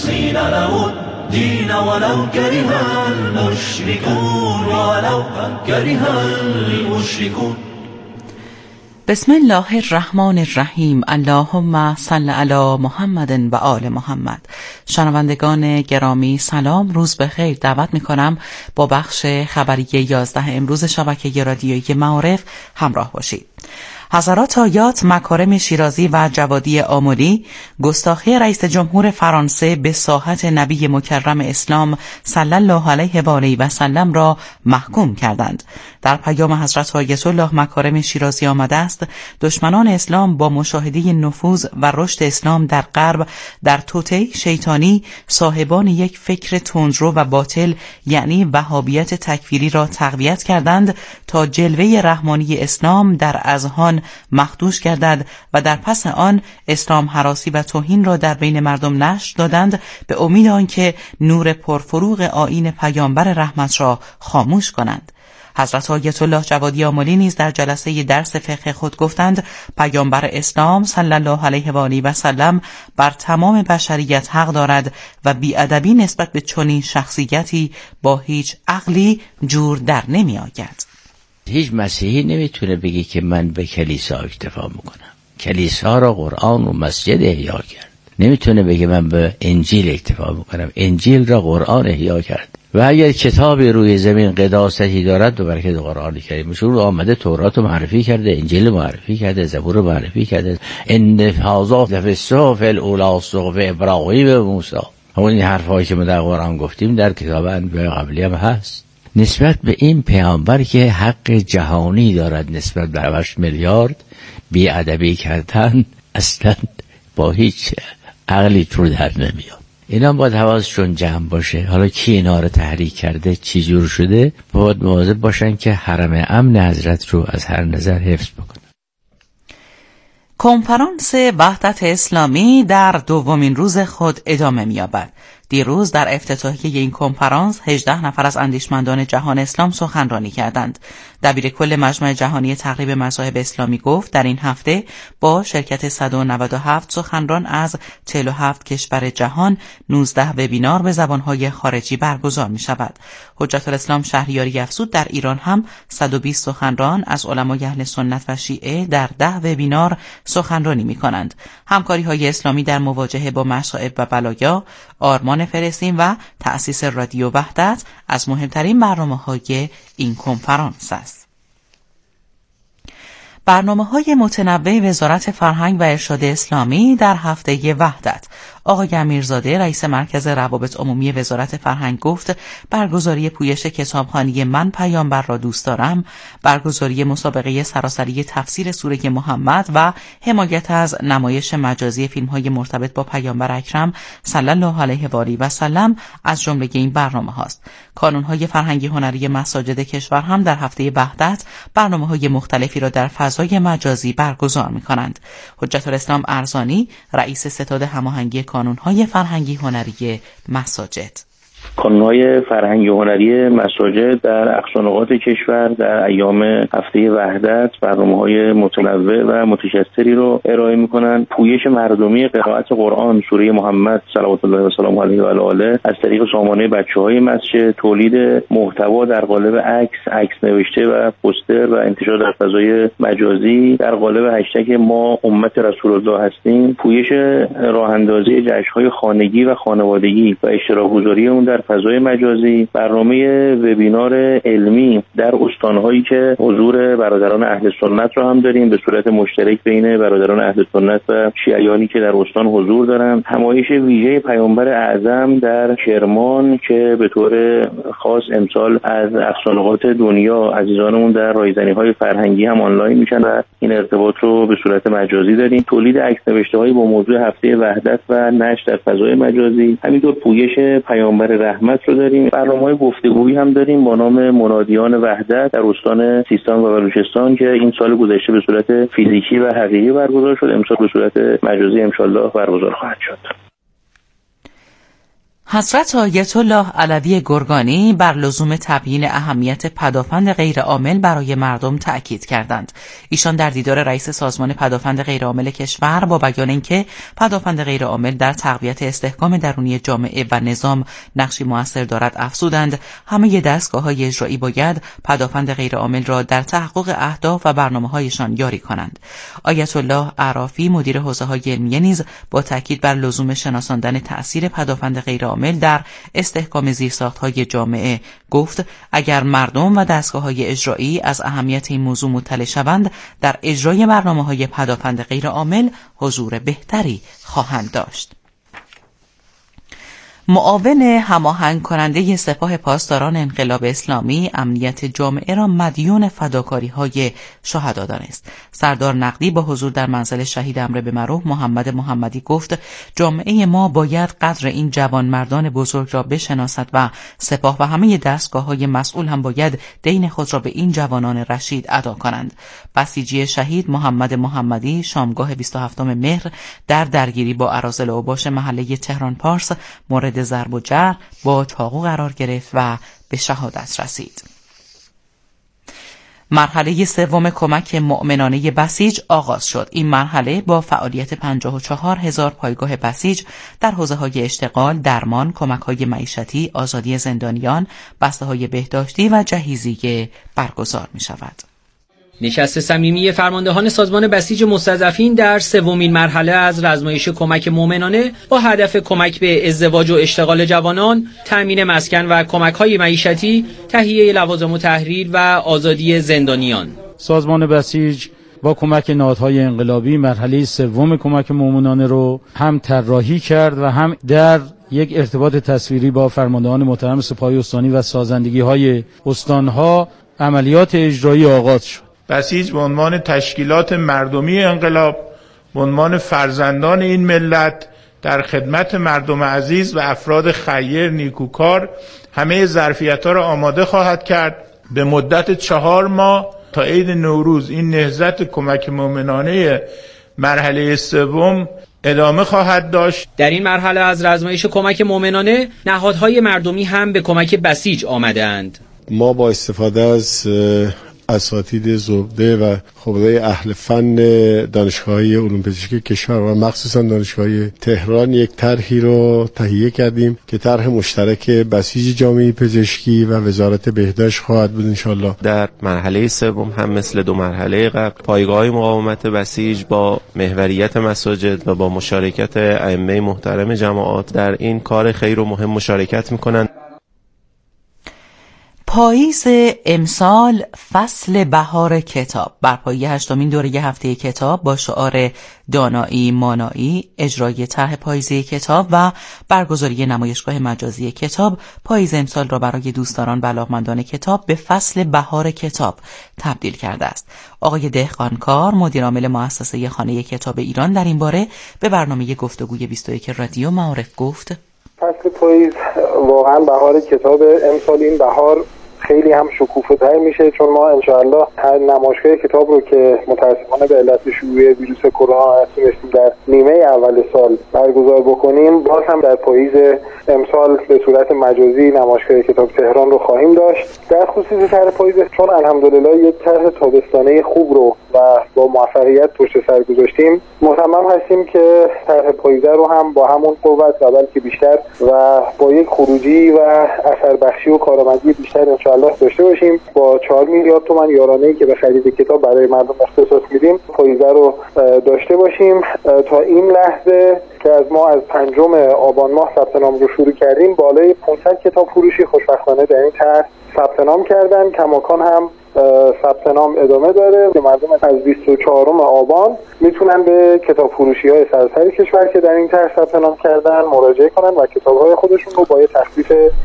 مخلصين له الدين ولو كره المشركون ولو كره المشركون. بسم الله الرحمن الرحیم. اللهم صل علی محمد و آل محمد. شنوندگان گرامی سلام، روز بخیر. دعوت میکنم با بخش خبری 11 امروز شبکه رادیویی معارف همراه باشید. حضرات آیات مکارم شیرازی و جوادی آملی گستاخی رئیس جمهور فرانسه به ساحت نبی مکرم اسلام صلی الله علیه و آله و سلم را محکوم کردند. در پیام حضرت آیت الله مکارم شیرازی آمده است دشمنان اسلام با مشاهده نفوذ و رشد اسلام در غرب در توطئه شیطانی صاحبان یک فکر تندرو و باطل یعنی وهابیت تکفیری را تقویت کردند تا جلوه رحمانی اسلام در اذهان مخدوش گردد و در پس آن اسلام هراسی و توهین را در بین مردم نشر دادند به امید آنکه نور پرفروغ آیین پیامبر رحمت را خاموش کنند. حضرت آیت الله جوادی آملی نیز در جلسه درس فقه خود گفتند پیامبر اسلام صلی الله علیه و آله و سلم بر تمام بشریت حق دارد و بی‌ادبی نسبت به چنین شخصیتی با هیچ عقلی جور در نمی آید. هیچ مسیحی نمیتونه بگه که من به کلیسا اکتفا میکنم. کلیسا را قرآن و مسجد احیا کرد. نمیتونه بگه من به انجیل اکتفا میکنم. انجیل را قرآن احیا کرد. و اگر کتابی روی زمین قداستی دارد به برکت قرآن کریم. مشهور آمده تورات رو معرفی کرده، انجیل رو معرفی کرده، زبور رو معرفی کرده. ان هذا فی الصحف الاولی صحف ابراهیم و موسی. همون حرفایی که ما در قرآن گفتیم در کتاب انبیاء قبلی هم هست. نسبت به این پیامبر که حق جهانی دارد نسبت به 8 میلیارد بی‌ادبی کردن اصلا با هیچ عقلی جور در نمیاد. اینا باید حواسشون جمع باشه. حالا کی اینا رو تحریک کرده، چی جور شده، باید مواظب باشن که حرم امن حضرت رو از هر نظر حفظ بکنن. کنفرانس وحدت اسلامی در دومین روز خود ادامه می‌یابد. دیروز در افتتاحیه این کنفرانس 18 نفر از اندیشمندان جهان اسلام سخنرانی کردند. دبیرکل مجمع جهانی تقریب مذاهب اسلامی گفت در این هفته با شرکت 197 سخنران از 47 کشور جهان 19 وبینار به زبانهای خارجی برگزار می شود. حجت الاسلام شهریاری افزود در ایران هم 120 سخنران از علمای اهل سنت و شیعه در 10 وبینار سخنرانی می کنند. همکاری های اسلامی در مواجهه با مصائب و بلایا، آرمان فلسطین و تأسیس رادیو وحدت از مهمترین برنامه‌های این کنفرانس است. برنامه‌های متنوع وزارت فرهنگ و ارشاد اسلامی در هفته وحدت. آقای امیرزاده رئیس مرکز روابط عمومی وزارت فرهنگ گفت برگزاری پویش کتابخوانی من پیامبر را دوست دارم، برگزاری مسابقه سراسری تفسیر سوره محمد و حمایت از نمایش مجازی فیلم‌های مرتبط با پیامبر اکرم صلی الله علیه و آله و سلم از جمله این برنامه هاست. کانون‌های فرهنگی هنری مساجد کشور هم در هفته وحدت برنامه‌های مختلفی را در فضای مجازی برگزار می‌کنند. حجت الاسلام ارزانی رئیس ستاد هماهنگی کانون‌های فرهنگی هنری مساجد. کانون‌های فرهنگی هنری مساجد در اقصانقاط کشور در ایام هفته وحدت برنامه‌های متنوع و متشستری رو ارائه می‌کنند. پویش مردمی قرائت قرآن سوره محمد صلوات الله و سلامه علیه و آله از طریق سامانه بچه‌های مسجد، تولید محتوا در قالب عکس نوشته و پوستر و انتشار در فضای مجازی در قالب هشتگ ما امت رسول الله هستیم، پویش راه‌اندازی جشن‌های خانگی و خانوادگی و اشتراک‌گذاری اون در فضای مجازی، برنامه وبینار علمی در استان‌هایی که حضور برادران اهل سنت رو هم داریم به صورت مشترک بین برادران اهل سنت و شیعیانی که در استان حضور دارن، همایش ویژه پیامبر اعظم در کرمان که به طور خاص امسال از اقصانقاط دنیا عزیزانمون در رایزنی‌های فرهنگی هم آنلاین میشن و این ارتباط رو به صورت مجازی داریم، تولید عکس‌نوشته‌هایی با موضوع هفته وحدت و نشر در فضای مجازی، همینطور پویش پیامبر رحمت رو داریم. برنامه‌های گفتگویی هم داریم با نام منادیان وحدت در استان سیستان و بلوچستان که این سال گذشته به صورت فیزیکی و حقیقی برگزار شد، امسال به صورت مجازی ان شاء الله برگزار خواهد شد. حضرت آیت الله علوی گرگانی بر لزوم تبیین اهمیت پدافند غیرعامل برای مردم تأکید کردند. ایشان در دیدار رئیس سازمان پدافند غیرعامل کشور با بیان اینکه پدافند غیرعامل در تقویت استحکام درونی جامعه و نظام نقشی مؤثر دارد افزودند همه دستگاه‌های اجرایی باید پدافند غیرعامل را در تحقق اهداف و برنامه‌هایشان یاری کنند. آیت الله اعرافی مدیر حوزه‌های علمیه نیز با تاکید بر لزوم شناساندن تأثیر پدافند غیرعامل در استحکام زیرساخت‌های جامعه گفت اگر مردم و دستگاه‌های اجرایی از اهمیت این موضوع مطلع شوند در اجرای برنامه‌های پدافند غیرعامل حضور بهتری خواهند داشت. معاون هماهنگ کننده سپاه پاسداران انقلاب اسلامی امنیت جامعه را مدیون فداکاری‌های شهدا دانست. سردار نقدی با حضور در منزل شهید امر به معروف محمد محمدی گفت جامعه ما باید قدر این جوانمردان بزرگ را بشناسد و سپاه و همه دستگاه‌های مسئول هم باید دین خود را به این جوانان رشید ادا کنند. بسیجی شهید محمد محمدی شامگاه 27 مهر در درگیری با اراذل اوباش محله تهران پارس مورد ضرب و جرح با چاقو قرار گرفت و به شهادت رسید. مرحله سوم کمک مؤمنانه بسیج آغاز شد. این مرحله با فعالیت 54,000 پایگاه بسیج در حوزه‌های اشتغال، درمان، کمک‌های معیشتی، آزادی زندانیان، بسته‌های بهداشتی و جهیزیه برگزار می‌شود. نشست صمیمی فرماندهان سازمان بسیج مستضعفین در سومین مرحله از رزمایش کمک مومنانه با هدف کمک به ازدواج و اشتغال جوانان، تأمین مسکن و کمک‌های معیشتی، تهیه لوازم التحریر و آزادی زندانیان. سازمان بسیج با کمک نهادهای انقلابی مرحله سوم کمک مومنانه رو هم طراحی کرد و هم در یک ارتباط تصویری با فرماندهان محترم سپاه استانی و سازندگی‌های استان‌ها عملیات اجرایی آغاز شد. بسیج به عنوان تشکیلات مردمی انقلاب، به عنوان فرزندان این ملت در خدمت مردم عزیز و افراد خیر نیکوکار همه ظرفیت‌ها را آماده خواهد کرد. به مدت 4 ماه تا عید نوروز این نهضت کمک مومنانه مرحله سوم ادامه خواهد داشت. در این مرحله از رزمایش کمک مومنانه نهادهای مردمی هم به کمک بسیج آمدند. ما با استفاده از اساتید زبده و خبرای اهل فن دانشگاه‌های علوم پزشکی کشور و مخصوصا دانشگاه تهران یک طرحی رو تهیه کردیم که طرح مشترک بسیج جامعه پزشکی و وزارت بهداشت خواهد بود انشالله. در مرحله سوم هم مثل 2 مرحله قبل پایگاه مقاومت بسیج با محوریت مساجد و با مشارکت ائمه محترم جماعات در این کار خیر و مهم مشارکت می‌کنند. پاییز امسال فصل بهار کتاب بر پایه 8مین دوره هفته کتاب با شعار دانایی مانایی، اجرای طرح پاییزی کتاب و برگزاری نمایشگاه مجازی کتاب پاییز امسال را برای دوستداران و علاقمندان کتاب به فصل بهار کتاب تبدیل کرده است. آقای دهقانکار مدیر عامل مؤسسه خانه کتاب ایران در این باره به برنامه گفتگوی 21 رادیو معارف گفت: فصل پاییز واقعا بهار کتاب امسال این بهار خیلی هم شکوفه‌تر میشه، چون ما انشاءالله هر نمایشگاه کتاب رو که متاسفانه به علت شیوع ویروس کرونا نتونستیم در نیمه اول سال برگزار بکنیم، باز هم در پاییز امسال به صورت مجازی نمایشگاه کتاب تهران رو خواهیم داشت. در خصوص طرح پاییز چون الحمدلله یک طرح تابستانه خوب رو و با موفقیت پشت سر گذاشتیم، مصمم هستیم که طرح پاییز رو هم با همون قوت و بلکه بیشتر و با یک خروجی و اثر بخشی و کارآمدی بیشتر انشاءالله داشته باشیم. با 4 میلیارد تومان یارانه‌ای که به خرید کتاب برای مردم اختصاص میدیم پاییز رو داشته باشیم. تا این لحظه که از ما از 5 آبان ماه ثبت نام رو شروع کردیم، بالای 500 کتاب فروشی خوشبختانه در این طرح ثبت نام کردن. کماکان هم ثبت نام ادامه داره. مردم از 24 آبان میتونن به کتاب فروشی‌های سراسر کشور که در این طرح ثبت نام کردن مراجعه کنن و کتاب‌های خودشون رو با یه تخفیف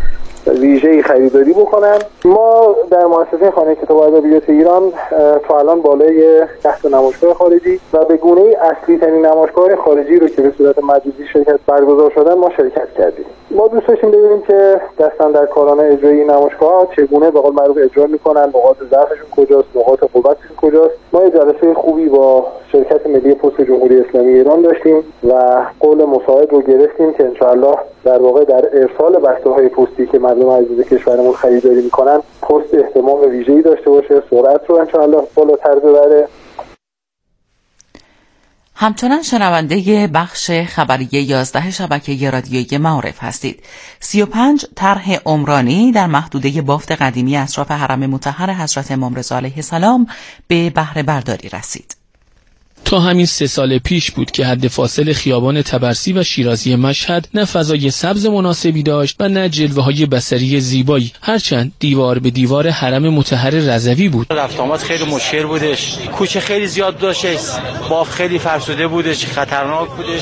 ویژه‌ای خریداری بکنن. ما در مؤسسه خانه کتاب و ادبیات ایران تا الان بالای 10 نمایشگاه خارجی و به گونه‌ای اصلی ترین نمایشگاه خارجی رو که به صورت مجازی شرکت برگزار شدن ما شرکت کردیم. ما دوست داشتیم ببینیم که دستاندرکاران اجرایی نمایشگاه چگونه به قول معروف اجرا میکنن، نقاط ضعفشون کجاست، نقاط قوتشون کجاست. ما یه جلسه خوبی با شرکت ملی پست جمهوری اسلامی ایران داشتیم و قول مساعد رو گرفتیم که انشاءالله در واقع در ارسال بسته‌های پستی که مردم عزیز کشورمون خریداری میکنن پست اهتمام ویژه‌ای داشته باشه، سرعت رو انشاءالله بالاتر ببره. همچنان شنونده بخش خبری 11 شبکه رادیویی معارف هستید. 35 طرح عمرانی در محدوده بافت قدیمی اطراف حرم مطهر حضرت امام رضا علیه السلام به بهره برداری رسید. تا همین 3 سال پیش بود که حد فاصل خیابان طبرسی و شیرازی مشهد نه فضای سبز مناسبی داشت و نه جلوه‌های بصری زیبایی، هرچند دیوار به دیوار حرم مطهر رضوی بود. رفت آمد خیلی مشکل بودش، کوچه خیلی زیاد داشتش، بافت خیلی فرسوده بودش، خطرناک بودش.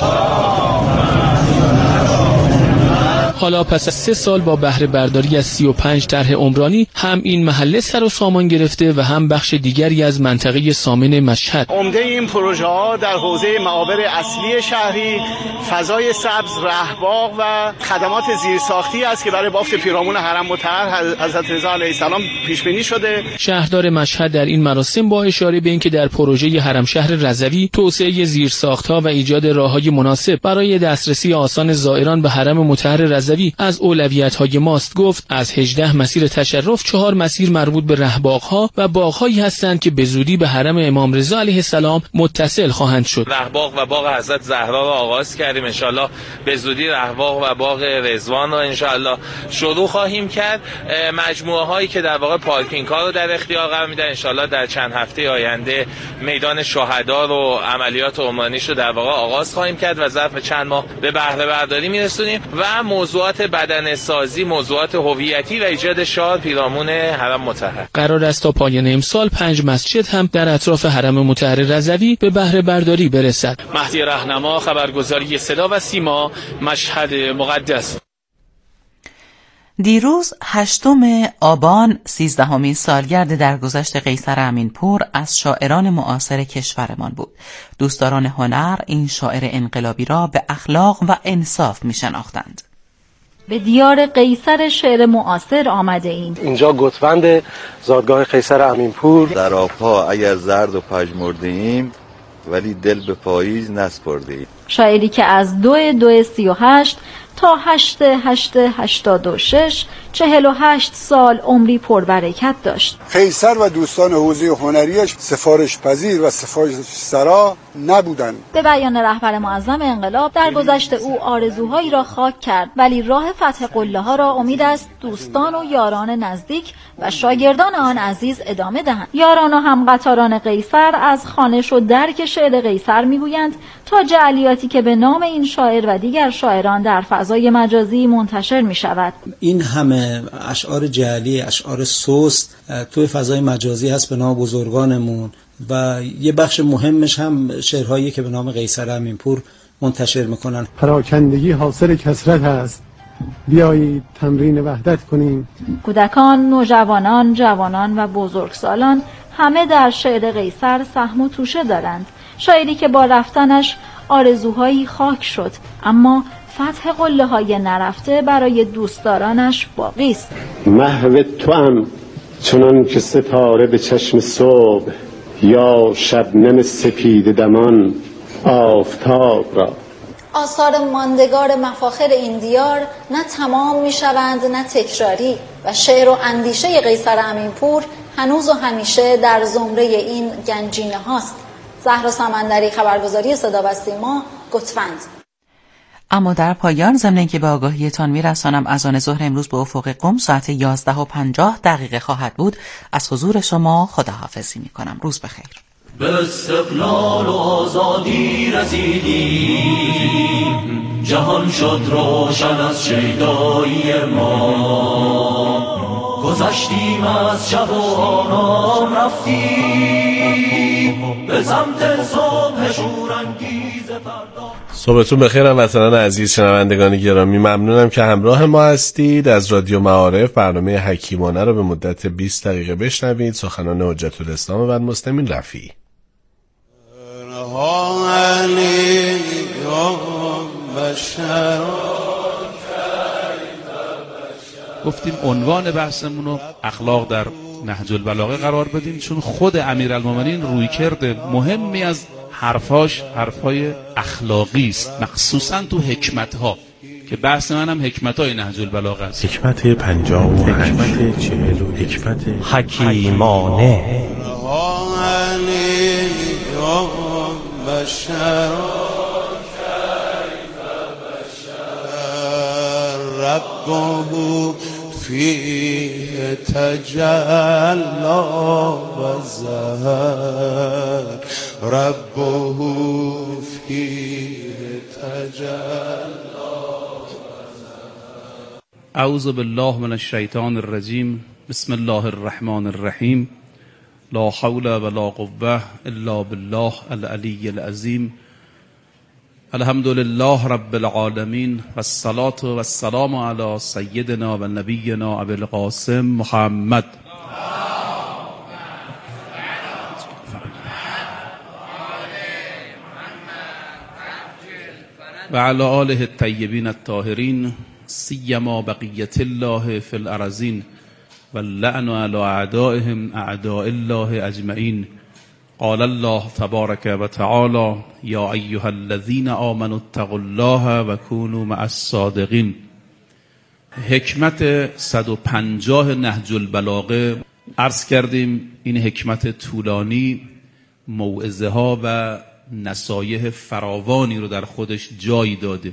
حالا پس از 3 سال با بهره برداری از 35 طرح عمرانی هم این محله سر و سامان گرفته و هم بخش دیگری از منطقه سامن مشهد. عمده این پروژه ها در حوزه معابر اصلی شهری، فضای سبز، رهباغ و خدمات زیرساختی است که برای بافت پیرامون حرم مطهر حضرت رضا علیه السلام پیش بینی شده. شهردار مشهد در این مراسم با اشاره به اینکه در پروژه حرم شهر رضوی توسعه زیرساخت‌ها و ایجاد راه‌های مناسب برای دسترسی آسان زائران به حرم مطهر رضوی از اولویت‌های ماست گفت. از 18 مسیر تشرف 4 مسیر مربوط به رهباغ‌ها و باغ‌هایی هستند که به زودی به حرم امام رضا علیه السلام متصل خواهند شد. رهباغ و باغ حضرت زهرا رو آغاز کردیم، ان شاءالله به زودی رهباغ و باغ رضوان رو ان شاءالله شروع خواهیم کرد. مجموعه‌هایی که در واقع پارکینگ‌ها رو در اختیار قرار میدن، ان شاءالله در چند هفته آینده میدان شهدا رو عملیات عمرانیش رو در واقع آغاز خواهیم کرد و ظرف چند ماه به بهره برداری میرسونیم و موضوعات بدن سازی، موضوعات هویتی و ایجاد شعار پیرامون حرم مطهر. قرار است تا پایان امسال 5 مسجد هم در اطراف حرم مطهر رضوی به بهره برداری برسد. مهدی رهنما، خبرگزاری صدا و سیما، مشهد مقدس. دیروز 8 آبان 13مین سالگرد درگذشت قیصر امینپور از شاعران معاصر کشورمان بود. دوستداران هنر این شاعر انقلابی را به اخلاق و انصاف می شناختند. به دیار قیصر شعر معاصر آمده ایم. اینجا گتوند زادگاه قیصر امینپور. در آبها اگر زرد و پژمرده ایم ولی دل به پاییز نسپرده ایم. شاعری که از 2/2/38 تا 8/8/86 48 سال عمری پربرکت داشت. قیصر و دوستان حوزه هنریش سفارش پذیر و سفارش سرا نبودند. به بیان رهبر معظم انقلاب در گذشت او آرزوهایی را خاک کرد، ولی راه فتح قله ها را امید است دوستان و یاران نزدیک و شاگردان آن عزیز ادامه دهند. یاران و همقطاران قیصر از خوانش و درک شعر قیصر میگویند تا جعلیاتی که به نام این شاعر و دیگر شاعران در فضای مجازی منتشر می شود. این همه اشعار جعلی، اشعار سست توی فضای مجازی هست به نام بزرگانمون و یه بخش مهمش هم شعرهایی که به نام قیصر امینپور منتشر میکنن. پراکندگی حاصل کثرت است، بیایید تمرین وحدت کنیم. کودکان، نوجوانان، جوانان و بزرگسالان همه در شعر قیصر سهم و توشه دارند. شاعری که با رفتنش آرزوهایی خاک شد، اما فتح قله های نرفته برای دوستدارانش باقی است. محو توام چنان که ستاره به چشم صبح، یا شبنم سپید دمان آفتاب را. آثار ماندگار مفاخر این دیار نه تمام می شوند نه تکراری و شعر و اندیشه قیصر امینپور هنوز و همیشه در زمره این گنجینه هاست. زهرا سمندری، خبرگزاری صدا و سیما، گتوند. اما در پایان ضمن اینکه به آگاهیتان میرسانم اذان ظهر امروز به افق قم ساعت 11:50 خواهد بود. از حضور شما خداحافظی میکنم. روز بخیر. به استقلال و آزادی رسیدیم، جهان شد روشن از شیدایی ما. گذشتیم از شب و آرام رفتیم به سمت صبح شورانگیز فردا. صبحتون بخیر هموطنان عزیز، شنوندگان گرامی، ممنونم که همراه ما هستید. از رادیو معارف برنامه حکیمانه رو به مدت 20 دقیقه بشنوید. سخنان حجت الاسلام و المسلمین رفیعی. گفتیم عنوان بحثمون رو اخلاق در نهج البلاغه قرار بدیم، چون خود امیرالمومنین رویکرد مهمی از حرفای اخلاقی است، مخصوصا تو حکمت‌ها که بحث منم حکمت‌های نهج البلاغه است. حکمت 50 حکمت 40 حکمت حکیمانه. ربه فيه تجلى والزهر ربه فيه تجلى. اعوذ بالله من الشیطان الرجیم. بسم الله الرحمن الرحیم. لا حول ولا قوة الا بالله العلی العظیم. الحمد لله رب العالمین و الصلاة و السلام علی سیدنا و نبینا ابی القاسم محمد و علی آله الطیبین الطاهرین، سیما بقیت الله فی الارضین و اللعن علی اعدائهم اعداء الله اجمعین. قال الله تبارک و تعالی یا ایها الذین آمنوا اتقوا الله و کونوا مع الصادقین. حکمت 150 نهج البلاغه. عرض کردیم این حکمت طولانی موعظه ها و نصایح فراوانی رو در خودش جای داده.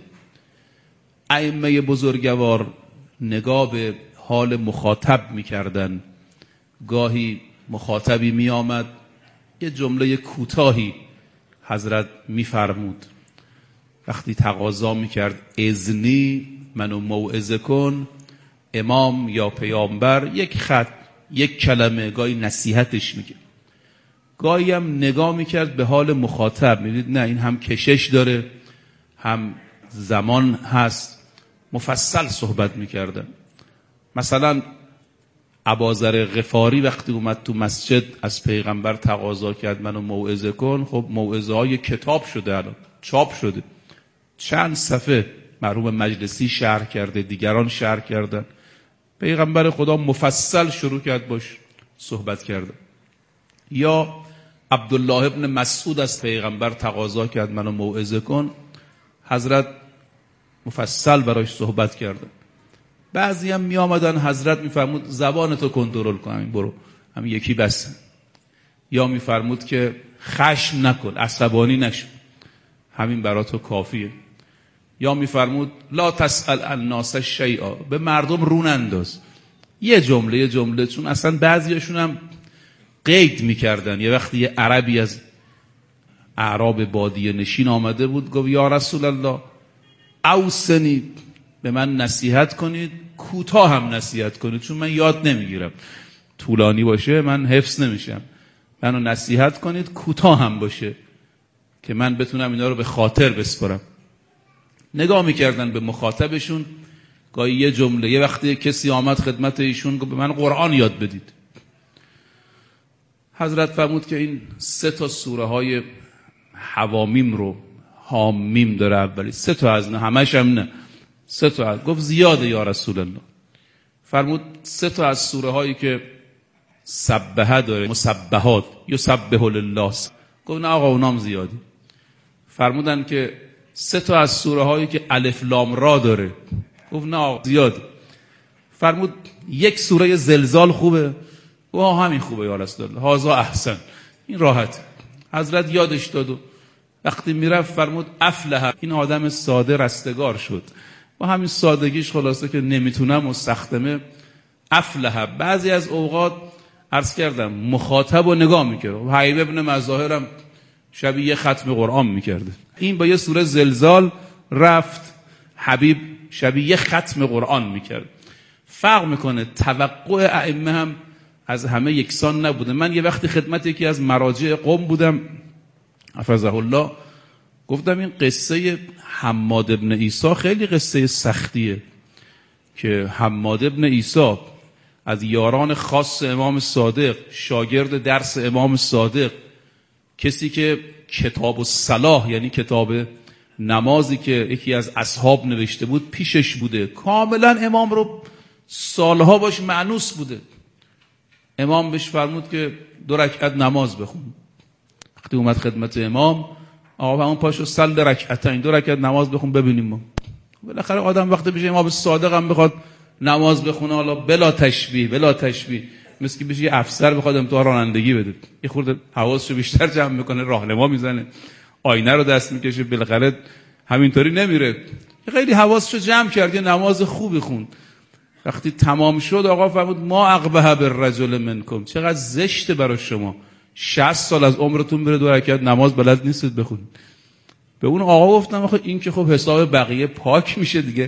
ائمه بزرگوار نگاه به حال مخاطب می‌کردن. گاهی مخاطبی می آمد یه جمله کوتاهی حضرت می‌فرمود. وقتی تقاضا می‌کرد اذنی منو موعظه کن، امام یا پیامبر یک خط، یک کلمه، گاهی نصیحتش میگه. گاهی هم نگاه می‌کرد به حال مخاطب، می‌دید نه این هم کشش داره هم زمان هست، مفصل صحبت می‌کردن. مثلا ابوذر غفاری وقتی اومد تو مسجد از پیغمبر تقاضا کرد منو موعظه کن، خب موعظه های کتاب شده، الان چاپ شده، چند صفحه مرحوم مجلسی شرح کرده، دیگران شرح کردن. پیغمبر خدا مفصل شروع کرد باش صحبت کردن. یا عبدالله ابن مسعود از پیغمبر تقاضا کرد منو موعظه کن، حضرت مفصل براش صحبت کردن. بعضی هم می آمدن حضرت می فرمود زبانتو کنترل کن، همین برو، همین یکی بس. یا می فرمود که خشم نکن، عصبانی نشو، همین براتو کافیه. یا می فرمود لا تسأل الناس شیئا، به مردم رو ننداز. یه جمله، چون اصلا بعضیاشون هم قید می کردن. یه وقتی یه عربی از اعراب بادیه نشین آمده بود، گفت یا رسول الله اوصنی، به من نصیحت کنید، کوتاه هم نصیحت کنید، چون من یاد نمیگیرم، طولانی باشه من حفظ نمیشم، منو نصیحت کنید کوتاه هم باشه که من بتونم اینا رو به خاطر بسپارم. نگاه میکردن به مخاطبشون. گاهی یه جمله، یه وقتی کسی آمد خدمت ایشون گفت به من قرآن یاد بدید. حضرت فرمود که این 3 سوره های حوامیم رو، حامیم داره اولی، 3 از نه، همش هم نه، 3 از. گفت زیاده یا رسول الله. فرمود 3 از سوره هایی که سبحه داره، مسبحات، یسبح لله. گفت نه آقا اونام زیادی. فرمودن که 3 از سوره هایی که الف لام را داره. گفت نه آقا زیادی. فرمود 1 سوره زلزال خوبه. گفت همین خوبه یا رسول الله، هذا احسن، این راحت. حضرت یادش داد و وقتی میرفت فرمود افلح، این آدم ساده رستگار شد. و همین سادگیش خلاصه که نمیتونم و سختمه، افلح. بعضی از اوقات عرض کردم مخاطب و نگاه میکرد. حبیب ابن مظاهرم شبیه ختم قرآن میکرده. این با یه سوره زلزال رفت، حبیب شبیه ختم قرآن میکرد. فرق میکنه. توقع ائمه هم از همه یکسان نبوده. من یه وقتی خدمت یکی از مراجع قم بودم حفظه الله، گفتم این قصه حماد ابن عیسی خیلی قصه سختیه که حماد ابن عیسی از یاران خاص امام صادق، شاگرد درس امام صادق، کسی که کتاب الصلاح یعنی کتاب نمازی که یکی از اصحاب نوشته بود پیشش بوده، کاملا امام رو سالها باش مأنوس بوده. امام بهش فرمود که 2 رکعت نماز بخون. وقتی اومد خدمت امام، آقا همون پاشو صلی رکعتین، 2 رکعت نماز بخون ببینیم ما. بالاخره آدم وقتی بشه امام صادق هم بخواد نماز بخونه، حالا بلا تشبیه مثل که بشه یه افسر بخواد امتحان رانندگی بده، یه خورده حواسشو بیشتر جمع میکنه، راهنما میزنه، آینه رو دست میکشه، بالاخره همینطوری نمیره. خیلی حواسشو جمع کرد، یه نماز خوبی خوند. وقتی تمام شد آقا فرمود ما اقبح بالرجل منکم، چقدر زشته برای شما 60 سال از عمرتون بره 2 رکعت نماز بلد نیستید بخونید. به اون آقا گفتم آخه این که خب حساب بقیه پاک میشه دیگه.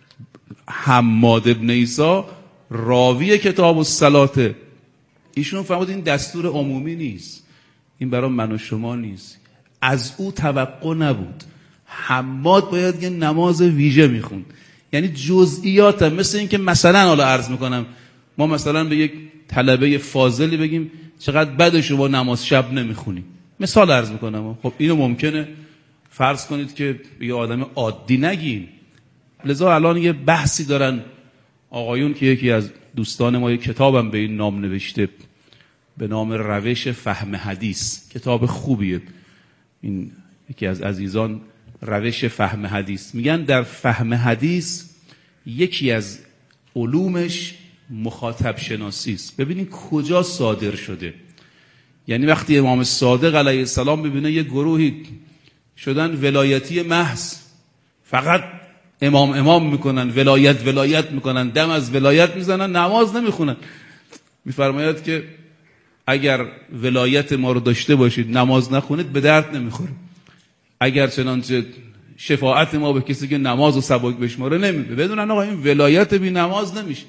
حماد ابن عیسی راوی کتاب الصلاة، ایشون فرمود این دستور عمومی نیست، این برای من و شما نیست. از او توقع نبود. حماد باید یه نماز ویژه میخوند، یعنی جزئیات هم. مثل این که مثلا حالا عرض میکنم ما مثلا به یک طلبه فاضلی بگیم چقدر بده شما نماز شب نمیخونی، مثال عرض میکنم. خب اینو ممکنه فرض کنید که یه آدم عادی نگیم. لذا الان یه بحثی دارن آقایون که یکی از دوستان ما یه کتابم به این نام نوشته به نام روش فهم حدیث، کتاب خوبیه. این یکی از عزیزان روش فهم حدیث، میگن در فهم حدیث یکی از علومش مخاطب شناسی است. ببینید کجا صادر شده. یعنی وقتی امام صادق علیه السلام ببینه یه گروهی شدن ولایتی محض، فقط امام میکنن، ولایت میکنن، دم از ولایت میزنن، نماز نمیخونن، میفرماید که اگر ولایت ما رو داشته باشید نماز نخونید به درد نمیخوره. اگر چنانچه شفاعت ما به کسی که نماز و سبک بشماره نمیده، بدونن آقا این ولایت بی نماز نمیشه.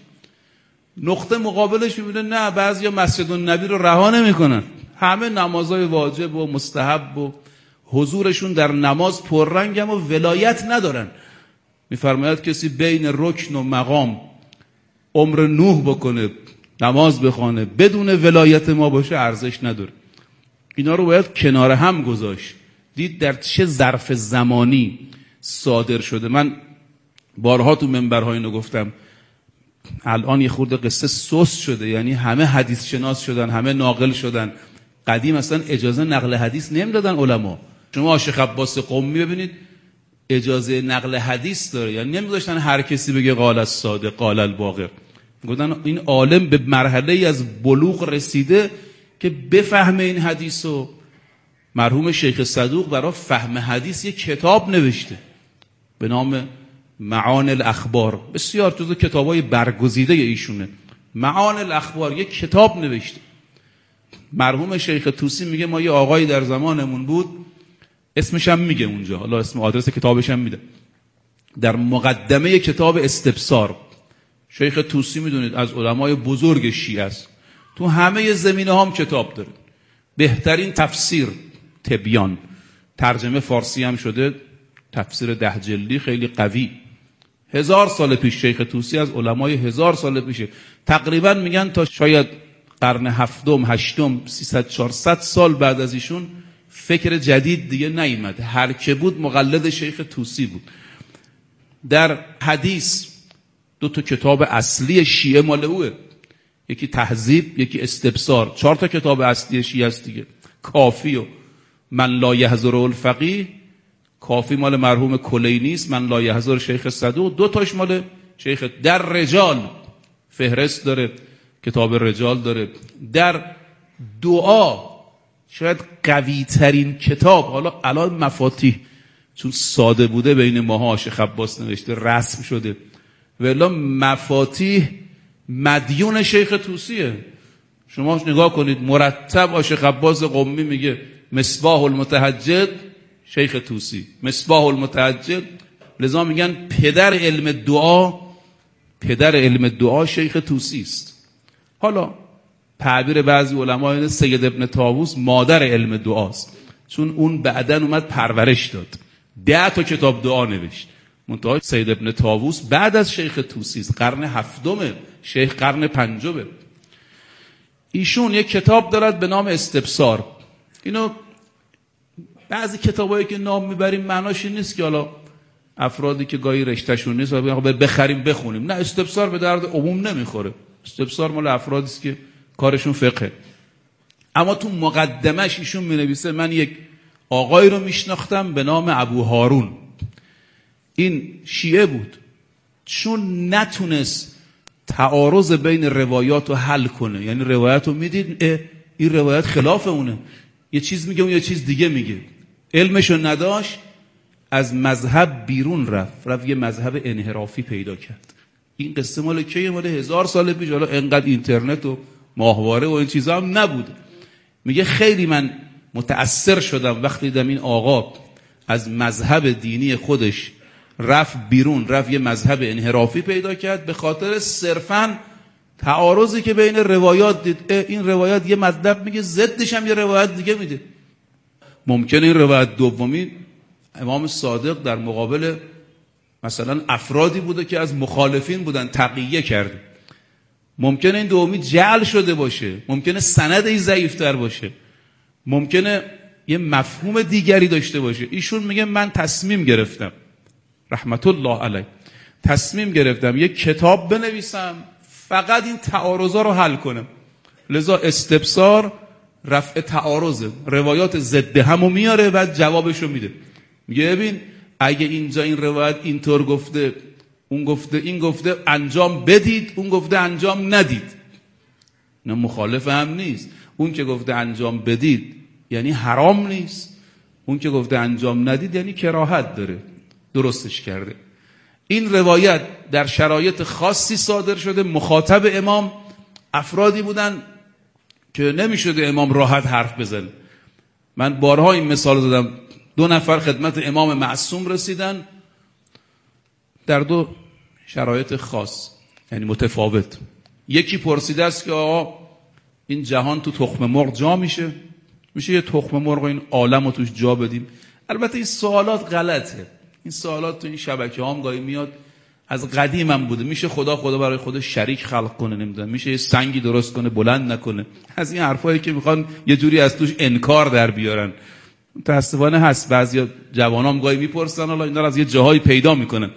نقطه مقابلش میبینه نه، بعضیا مسجد النبی رو رها نمیکنن، همه نمازهای واجب و مستحب و حضورشون در نماز پررنگ، اما ولایت ندارن. میفرماید کسی بین رکن و مقام عمر نوح بکنه، نماز بخونه، بدون ولایت ما باشه ارزش نداره. اینا رو باید کنار هم گذاشت، دید در چه ظرف زمانی صادر شده. من بارها تو منبرها اینو گفتم، الان یه خورده قصه سوس شده، یعنی همه حدیث شناس شدن، همه ناقل شدن. قدیم اصلا اجازه نقل حدیث نمیدادن علما. شما شیخ عباس قمی ببینید اجازه نقل حدیث داره، یعنی نمیذاشتن هر کسی بگه قال الصادق قال الباقر. گفتن این عالم به مرحله از بلوغ رسیده که بفهمه این حدیثو. مرحوم شیخ صدوق برای فهم حدیث یک کتاب نوشته به نام معان الاخبار، بسیار جزو کتابای برگزیده ایشونه. معان الاخبار یک کتاب نوشته. مرحوم شیخ طوسی میگه ما یه آقایی در زمانمون بود، اسمش هم میگه اونجا، حالا اسم آدرس کتابش هم میده، در مقدمه کتاب استبصار. شیخ طوسی میدونید از علمای بزرگ شیعه است، تو همه زمینه هم کتاب داره. بهترین تفسیر تبیان، ترجمه فارسی هم شده، تفسیر 10 جلدی خیلی قوی. 1000 سال پیش شیخ طوسی از علمای 1000 سال پیشه. تقریبا میگن تا شاید قرن 7م 8م 300-400 سال بعد از ایشون فکر جدید دیگه نیامد. هر که بود مقلد شیخ طوسی بود. در حدیث 2 کتاب اصلی شیعه مال اوه، یکی تهذیب یکی استبصار. 4 کتاب اصلی شیعه است دیگه. کافی و من لا یحضر الفقیه، کافی مال مرحوم کلینی است، من لا یحضر شیخ صدوق. 2 مال شیخ. در رجال فهرست داره، کتاب رجال داره. در دعا شاید قوی ترین کتاب، حالا الان مفاتیح چون ساده بوده بین ماها شیخ عباس نوشته رسم شده، ولی مفاتیح مدیون شیخ طوسیه. شما نگاه کنید مرتب شیخ عباس قمی میگه مصباح المتهجد شیخ طوسی، مصباح المتهجد. لذا میگن پدر علم دعا پدر علم دعا شیخ طوسی است. حالا تعبیر بعضی علما اینه سید ابن طاووس مادر علم دعاست، چون اون بعدن اومد پرورش داد، 10 تا کتاب دعا نوشت. منتها سید ابن طاووس بعد از شیخ طوسی است، قرن 7، شیخ قرن 5. ایشون یک کتاب دارد به نام استبصار. اینو بعضی کتابایی که نام میبریم معناش این نیست که حالا افرادی که گاهی رشتهشون نیست بخریم بخونیم، نه، استبصار به درد عموم نمیخوره. استبصار مال افرادی است که کارشون فقهه. اما تو مقدمش ایشون مینویسه من یک آقای رو میشناختم به نام ابو هارون. این شیعه بود، چون نتونست تعارض بین روایات رو حل کنه، یعنی روایت رو میدید این روایت خلاف اونه، یه چیز میگه اون یه چیز دیگه میگه، علمشو نداشت، از مذهب بیرون رفت یه مذهب انحرافی پیدا کرد. این قصه مال کیه؟ مال 1000 سال پیش. حالا انقدر اینترنت و ماهواره و این چیزا هم نبود. میگه خیلی من متأثر شدم وقتی دیدم این آقا از مذهب دینی خودش رفت بیرون، رفت یه مذهب انحرافی پیدا کرد به خاطر صرفاً تعارضی که بین روایات دید. این روایت یه مطلب میگه، ضدش هم یه روایت دیگه میده. ممکنه این روایت دومی امام صادق در مقابل مثلا افرادی بوده که از مخالفین بودن تقیه کرده، ممکنه این دومی جعل شده باشه، ممکنه سند این ضعیف‌تر باشه، ممکنه یه مفهوم دیگری داشته باشه. ایشون میگه من تصمیم گرفتم رحمت الله علیه، تصمیم گرفتم یک کتاب بنویسم فقط این تعارضا رو حل کنم. لذا استبصار رفع تعارضه، روایات ضد همو میاره و جوابشو میده. میگه ببین اگه اینجا این روایت اینطور گفته، اون گفته، این گفته، انجام بدید، اون گفته انجام ندید، نه مخالف هم نیست. اون که گفته انجام بدید یعنی حرام نیست، اون که گفته انجام ندید یعنی کراهت داره، درستش کرده. این روایت در شرایط خاصی صادر شده، مخاطب امام افرادی بودن که نمیشده امام راحت حرف بزنه. من بارها این مثال دادم، 2 نفر خدمت امام معصوم رسیدن در 2 شرایط خاص، یعنی متفاوت. یکی پرسیده است که آقا این جهان تو تخم مرغ جا میشه یه تخم مرغ این عالم رو توش جا بدیم؟ البته این سوالات غلطه، این سوالات تو این شبکه هم گاهی میاد، از قدیم هم بوده، میشه خدا برای خودش شریک خلق کنه، نمیدونم میشه یه سنگی درست کنه بلند نکنه، از این حرفایی که میخوان یه جوری از توش انکار در بیارن. متاسفانه هست بعضی جوانام گاهی میپرسن، حالا اینا رو از یه جاهایی پیدا میکنن.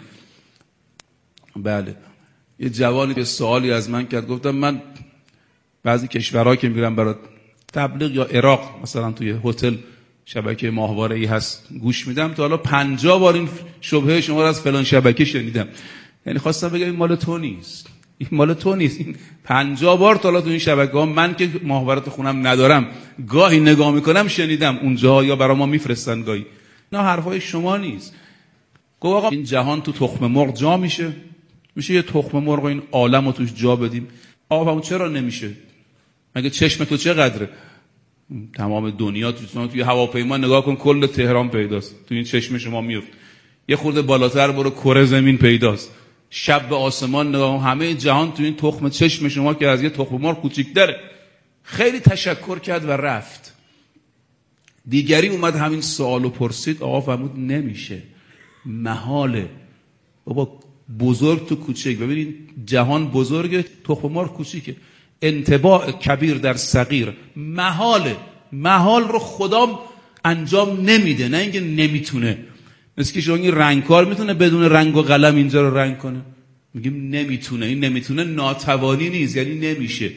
بله، یه جوانی یه سوالی از من کرد، گفتم من بعضی کشورها که میرم برای تبلیغ یا عراق مثلا توی هتل شبکه ماهواره‌ای هست گوش میدم، تا حالا 50 بار این شبهه شما رو از فلان شبکه شنیدم. یعنی خواستم بگم این مال تو نیست، این مال تو نیست، این 50 بار تا حالا تو این شبکه‌ها من که ماهواره تو خونم ندارم گاهی نگاه میکنم شنیدم اونجا، یا برای ما میفرستن گاهی. نه، حرفای شما نیست. گفت آقا این جهان تو تخم مرغ جا میشه یه تخم مرغ این عالم رو توش جا بدیم. آقا چرا نمیشه؟ مگه چشم تو چقدره؟ تمام دنیا توی هواپیما نگاه کن، کل تهران پیداست، تو این چشم شما میفت. یه خورده بالاتر برو، کره زمین پیداست. شب به آسمان نگاه کن، همه جهان تو این تخم چشم شما که از یه تخم مرغ کوچیک‌تره. خیلی تشکر کرد و رفت. دیگری اومد همین سوالو پرسید، آقا فرمود نمیشه، محاله. بابا بزرگ تو کوچیک، ببینید جهان بزرگه، تخم مرغ کوچیکه. انطباع کبیر در صغیر محاله، محال رو خدا انجام نمیده، نه اینکه نمیتونه. مثل که شما این رنگکار میتونه بدون رنگ و قلم اینجا رو رنگ کنه؟ میگیم نمیتونه. این نمیتونه ناتوانی نیست، یعنی نمیشه،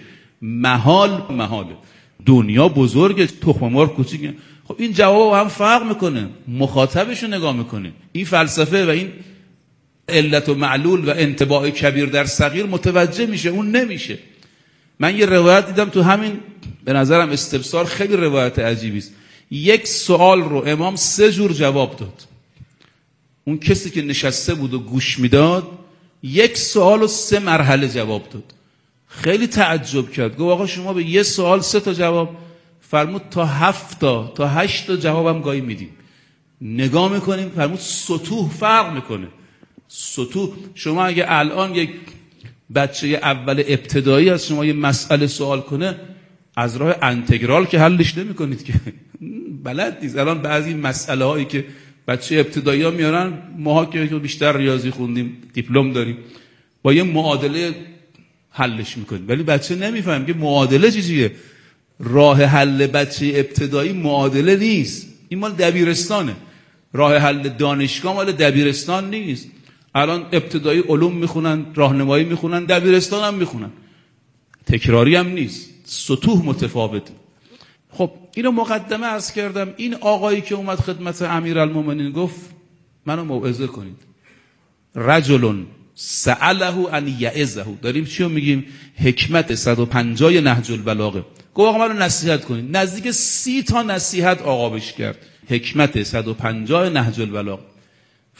محاله. دنیا بزرگه، تخم مرغ کوچیکه. خب این جواب هم فرق میکنه، مخاطبش رو نگاه میکنه. این فلسفه و این علت و معلول و انطباع کبیر در صغیر متوجه میشه، اون نمیشه. من یه روایت دیدم تو همین، به نظرم استبصار خیلی روایت عجیبی است. یک سوال رو امام 3 جور جواب داد. اون کسی که نشسته بود و گوش میداد یک سوال رو 3 مرحله جواب داد. خیلی تعجب کرد، گفت آقا شما به یه سوال 3 تا جواب؟ فرمود تا 7 تا 8 تا جوابم گاهی میدیم. نگاه میکنیم، فرمود سطوح فرق میکنه. سطوح، شما اگه الان یک بچه اول ابتدایی از شما یه مسئله سوال کنه، از راه انتگرال که حلش نمی کنید که بلد نیست. الان بعضی مسئله هایی که بچه ابتدایی ها میارن، ماها که بیشتر ریاضی خوندیم، دیپلم داریم، با یه معادله حلش میکنیم، ولی بچه نمیفهم که معادله چیزیه. راه حل بچه ابتدایی معادله نیست، این مال دبیرستانه. راه حل دانشگاه مال دبیرستان نیست. الان ابتدایی علوم میخونن، راهنمایی میخونن، دبیرستان هم میخونن، تکراری هم نیست، سطوح متفاوته. خب اینو مقدمه عرض کردم. این آقایی که اومد خدمت امیرالمومنین گفت منو موعظه کنید، رجل سأله ان یعظه. داریم چیو میگیم؟ حکمت 150 نهج البلاغه. گفت آقا منو نصیحت کنید. نزدیک 30 تا نصیحت آقا بهش کرد. حکمت 150 نهج البلاغه.